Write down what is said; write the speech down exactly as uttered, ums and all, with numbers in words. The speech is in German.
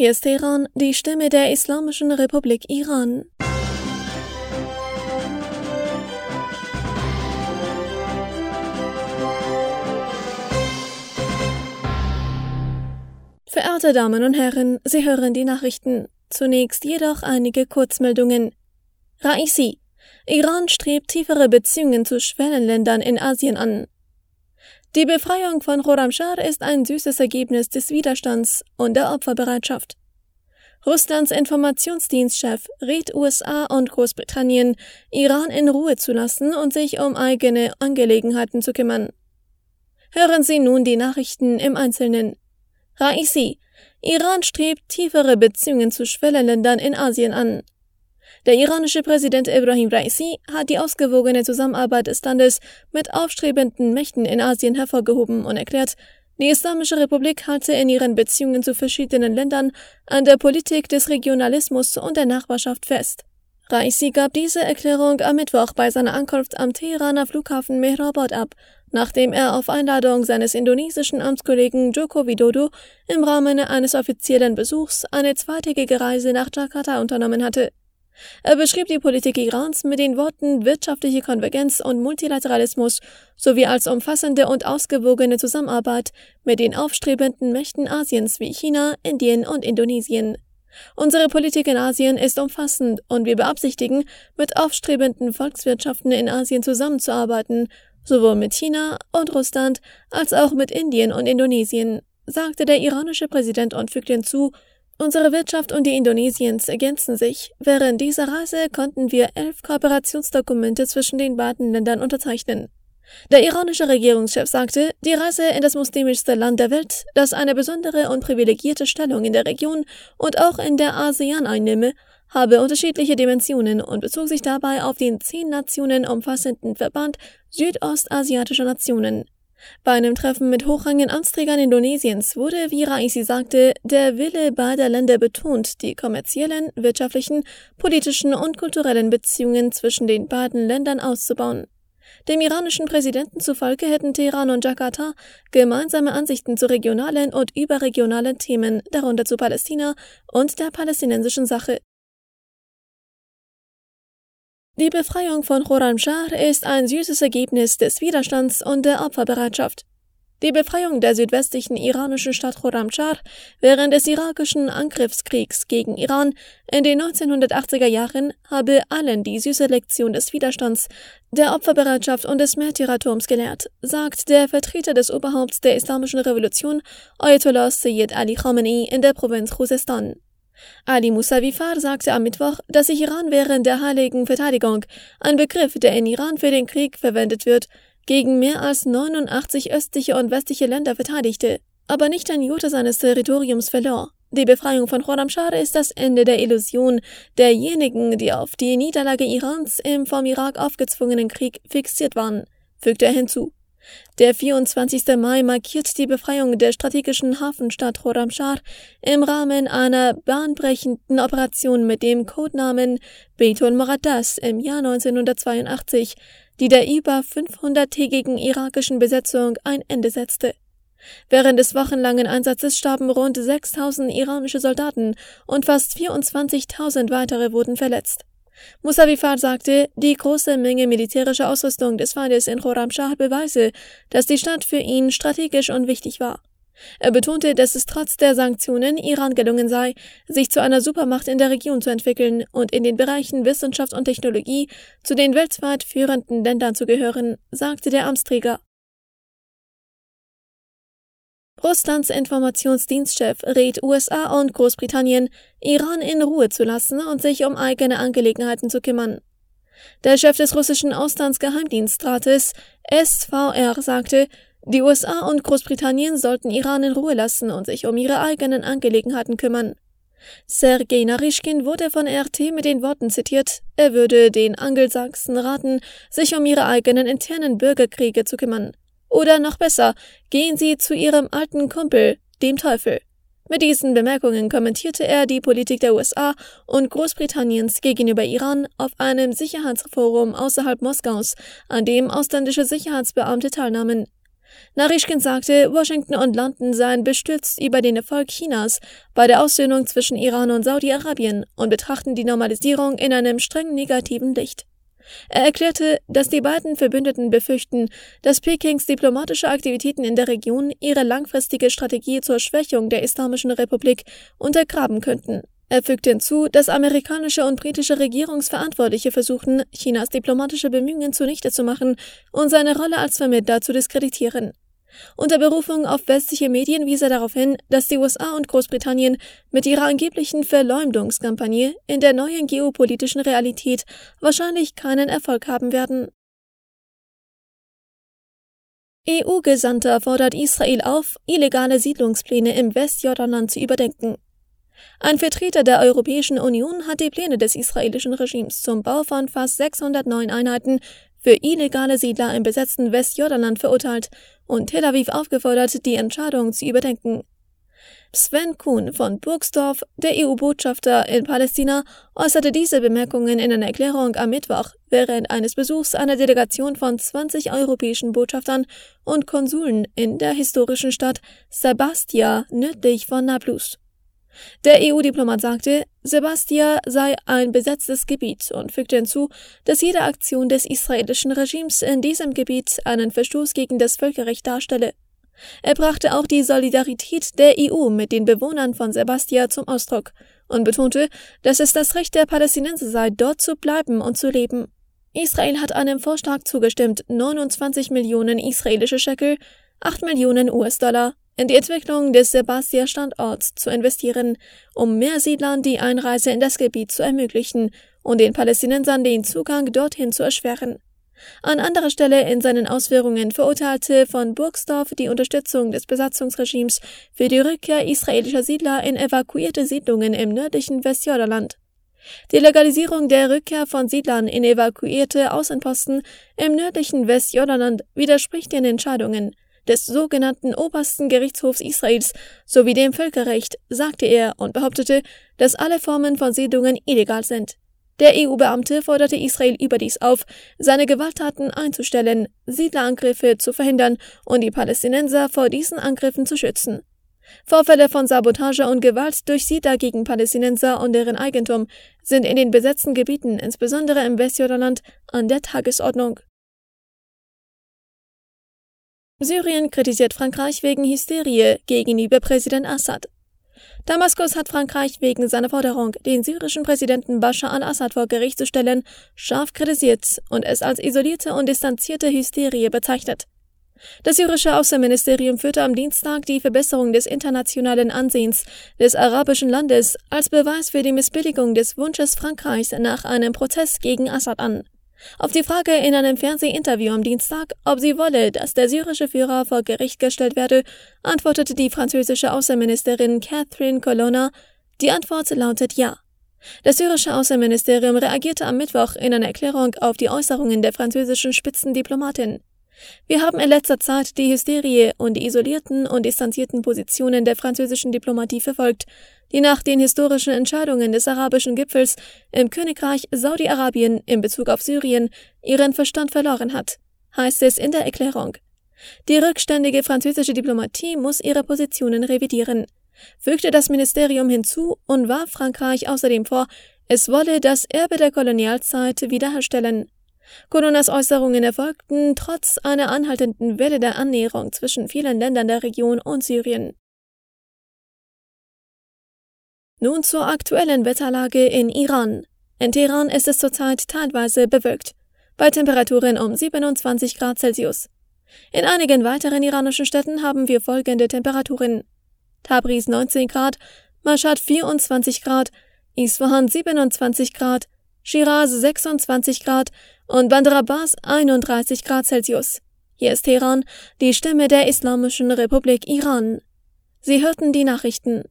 Hier ist Teheran, die Stimme der Islamischen Republik Iran. Verehrte Damen und Herren, Sie hören die Nachrichten. Zunächst jedoch einige Kurzmeldungen. Raisi: Iran strebt tiefere Beziehungen zu Schwellenländern in Asien an. Die Befreiung von Khorramshahr ist ein süßes Ergebnis des Widerstands und der Opferbereitschaft. Russlands Informationsdienstchef rät U S A und Großbritannien, Iran in Ruhe zu lassen und sich um eigene Angelegenheiten zu kümmern. Hören Sie nun die Nachrichten im Einzelnen. Raisi: Iran strebt tiefere Beziehungen zu Schwellenländern in Asien an. Der iranische Präsident Ebrahim Raisi hat die ausgewogene Zusammenarbeit des Landes mit aufstrebenden Mächten in Asien hervorgehoben und erklärt, die Islamische Republik halte in ihren Beziehungen zu verschiedenen Ländern an der Politik des Regionalismus und der Nachbarschaft fest. Raisi gab diese Erklärung am Mittwoch bei seiner Ankunft am Teheraner Flughafen Mehrabad ab, nachdem er auf Einladung seines indonesischen Amtskollegen Joko Widodo im Rahmen eines offiziellen Besuchs eine zweitägige Reise nach Jakarta unternommen hatte. Er beschrieb die Politik Irans mit den Worten wirtschaftliche Konvergenz und Multilateralismus sowie als umfassende und ausgewogene Zusammenarbeit mit den aufstrebenden Mächten Asiens wie China, Indien und Indonesien. Unsere Politik in Asien ist umfassend und wir beabsichtigen, mit aufstrebenden Volkswirtschaften in Asien zusammenzuarbeiten, sowohl mit China und Russland als auch mit Indien und Indonesien, sagte der iranische Präsident und fügte hinzu: Unsere Wirtschaft und die Indonesiens ergänzen sich. Während dieser Reise konnten wir elf Kooperationsdokumente zwischen den beiden Ländern unterzeichnen. Der iranische Regierungschef sagte, die Reise in das muslimischste Land der Welt, das eine besondere und privilegierte Stellung in der Region und auch in der ASEAN einnehme, habe unterschiedliche Dimensionen und bezog sich dabei auf den zehn Nationen umfassenden Verband südostasiatischer Nationen. Bei einem Treffen mit hochrangigen Amtsträgern Indonesiens wurde, wie Raisi sagte, der Wille beider Länder betont, die kommerziellen, wirtschaftlichen, politischen und kulturellen Beziehungen zwischen den beiden Ländern auszubauen. Dem iranischen Präsidenten zufolge hätten Teheran und Jakarta gemeinsame Ansichten zu regionalen und überregionalen Themen, darunter zu Palästina und der palästinensischen Sache. Die Befreiung von Khorramshahr ist ein süßes Ergebnis des Widerstands und der Opferbereitschaft. Die Befreiung der südwestlichen iranischen Stadt Khorramshahr während des irakischen Angriffskriegs gegen Iran in den neunzehnhundertachtziger Jahren habe allen die süße Lektion des Widerstands, der Opferbereitschaft und des Märtyrertums gelehrt, sagt der Vertreter des Oberhaupts der Islamischen Revolution, Ayatollah Sayyid Ali Khamenei, in der Provinz Khuzestan. Ali Musavi-Far sagte am Mittwoch, dass sich Iran während der heiligen Verteidigung, ein Begriff, der in Iran für den Krieg verwendet wird, gegen mehr als neunundachtzig östliche und westliche Länder verteidigte, aber nicht ein Jota seines Territoriums verlor. Die Befreiung von Khorramshahr ist das Ende der Illusion derjenigen, die auf die Niederlage Irans im vom Irak aufgezwungenen Krieg fixiert waren, fügte er hinzu. Der vierundzwanzigste Mai markiert die Befreiung der strategischen Hafenstadt Khorramshahr im Rahmen einer bahnbrechenden Operation mit dem Codenamen Beitul Muqaddas im Jahr neunzehnhundertzweiundachtzig, die der über fünfhunderttägigen irakischen Besetzung ein Ende setzte. Während des wochenlangen Einsatzes starben rund sechstausend iranische Soldaten und fast vierundzwanzigtausend weitere wurden verletzt. Musavi-Far sagte, die große Menge militärischer Ausrüstung des Feindes in Khorramshahr beweise, dass die Stadt für ihn strategisch und wichtig war. Er betonte, dass es trotz der Sanktionen Iran gelungen sei, sich zu einer Supermacht in der Region zu entwickeln und in den Bereichen Wissenschaft und Technologie zu den weltweit führenden Ländern zu gehören, sagte der Amtsträger. Russlands Informationsdienstchef rät U S A und Großbritannien, Iran in Ruhe zu lassen und sich um eigene Angelegenheiten zu kümmern. Der Chef des russischen Auslandsgeheimdienstrates S V R sagte, die U S A und Großbritannien sollten Iran in Ruhe lassen und sich um ihre eigenen Angelegenheiten kümmern. Sergei Naryshkin wurde von R T mit den Worten zitiert, er würde den Angelsachsen raten, sich um ihre eigenen internen Bürgerkriege zu kümmern. Oder noch besser, gehen Sie zu Ihrem alten Kumpel, dem Teufel. Mit diesen Bemerkungen kommentierte er die Politik der U S A und Großbritanniens gegenüber Iran auf einem Sicherheitsforum außerhalb Moskaus, an dem ausländische Sicherheitsbeamte teilnahmen. Naryshkin sagte, Washington und London seien bestürzt über den Erfolg Chinas bei der Aussöhnung zwischen Iran und Saudi-Arabien und betrachten die Normalisierung in einem streng negativen Licht. Er erklärte, dass die beiden Verbündeten befürchten, dass Pekings diplomatische Aktivitäten in der Region ihre langfristige Strategie zur Schwächung der Islamischen Republik untergraben könnten. Er fügte hinzu, dass amerikanische und britische Regierungsverantwortliche versuchten, Chinas diplomatische Bemühungen zunichte zu machen und seine Rolle als Vermittler zu diskreditieren. Unter Berufung auf westliche Medien wies er darauf hin, dass die U S A und Großbritannien mit ihrer angeblichen Verleumdungskampagne in der neuen geopolitischen Realität wahrscheinlich keinen Erfolg haben werden. E U-Gesandter fordert Israel auf, illegale Siedlungspläne im Westjordanland zu überdenken. Ein Vertreter der Europäischen Union hat die Pläne des israelischen Regimes zum Bau von fast sechshundertneun Einheiten für illegale Siedler im besetzten Westjordanland verurteilt und Tel Aviv aufgefordert, die Entscheidung zu überdenken. Sven Kuhn von Burgsdorf, der E U-Botschafter in Palästina, äußerte diese Bemerkungen in einer Erklärung am Mittwoch während eines Besuchs einer Delegation von zwanzig europäischen Botschaftern und Konsuln in der historischen Stadt Sebastia nördlich von Nablus. Der E U-Diplomat sagte, Sebastia sei ein besetztes Gebiet und fügte hinzu, dass jede Aktion des israelischen Regimes in diesem Gebiet einen Verstoß gegen das Völkerrecht darstelle. Er brachte auch die Solidarität der E U mit den Bewohnern von Sebastia zum Ausdruck und betonte, dass es das Recht der Palästinenser sei, dort zu bleiben und zu leben. Israel hat einem Vorschlag zugestimmt, neunundzwanzig Millionen israelische Shekel, acht Millionen U S-Dollar, in die Entwicklung des Sebastia-Standorts zu investieren, um mehr Siedlern die Einreise in das Gebiet zu ermöglichen und den Palästinensern den Zugang dorthin zu erschweren. An anderer Stelle in seinen Ausführungen verurteilte von Burgsdorf die Unterstützung des Besatzungsregimes für die Rückkehr israelischer Siedler in evakuierte Siedlungen im nördlichen Westjordanland. Die Legalisierung der Rückkehr von Siedlern in evakuierte Außenposten im nördlichen Westjordanland widerspricht den Entscheidungen des sogenannten Obersten Gerichtshofs Israels sowie dem Völkerrecht, sagte er und behauptete, dass alle Formen von Siedlungen illegal sind. Der E U-Beamte forderte Israel überdies auf, seine Gewalttaten einzustellen, Siedlerangriffe zu verhindern und die Palästinenser vor diesen Angriffen zu schützen. Vorfälle von Sabotage und Gewalt durch Siedler gegen Palästinenser und deren Eigentum sind in den besetzten Gebieten, insbesondere im Westjordanland, an der Tagesordnung. Syrien kritisiert Frankreich wegen Hysterie gegenüber Präsident Assad. Damaskus hat Frankreich wegen seiner Forderung, den syrischen Präsidenten Bashar al-Assad vor Gericht zu stellen, scharf kritisiert und es als isolierte und distanzierte Hysterie bezeichnet. Das syrische Außenministerium führte am Dienstag die Verbesserung des internationalen Ansehens des arabischen Landes als Beweis für die Missbilligung des Wunsches Frankreichs nach einem Prozess gegen Assad an. Auf die Frage in einem Fernsehinterview am Dienstag, ob sie wolle, dass der syrische Führer vor Gericht gestellt werde, antwortete die französische Außenministerin Catherine Colonna, die Antwort lautet ja. Das syrische Außenministerium reagierte am Mittwoch in einer Erklärung auf die Äußerungen der französischen Spitzendiplomatin. Wir haben in letzter Zeit die Hysterie und die isolierten und distanzierten Positionen der französischen Diplomatie verfolgt, die nach den historischen Entscheidungen des arabischen Gipfels im Königreich Saudi-Arabien in Bezug auf Syrien ihren Verstand verloren hat, heißt es in der Erklärung. Die rückständige französische Diplomatie muss ihre Positionen revidieren, fügte das Ministerium hinzu und warf Frankreich außerdem vor, es wolle das Erbe der Kolonialzeit wiederherstellen. Colonnas Äußerungen erfolgten trotz einer anhaltenden Welle der Annäherung zwischen vielen Ländern der Region und Syrien. Nun zur aktuellen Wetterlage in Iran. In Teheran ist es zurzeit teilweise bewölkt, bei Temperaturen um siebenundzwanzig Grad Celsius. In einigen weiteren iranischen Städten haben wir folgende Temperaturen: Tabriz neunzehn Grad, Mashhad vierundzwanzig Grad, Isfahan siebenundzwanzig Grad, Shiraz sechsundzwanzig Grad und Bandar Abbas einunddreißig Grad Celsius. Hier ist Teheran, die Stimme der Islamischen Republik Iran. Sie hörten die Nachrichten.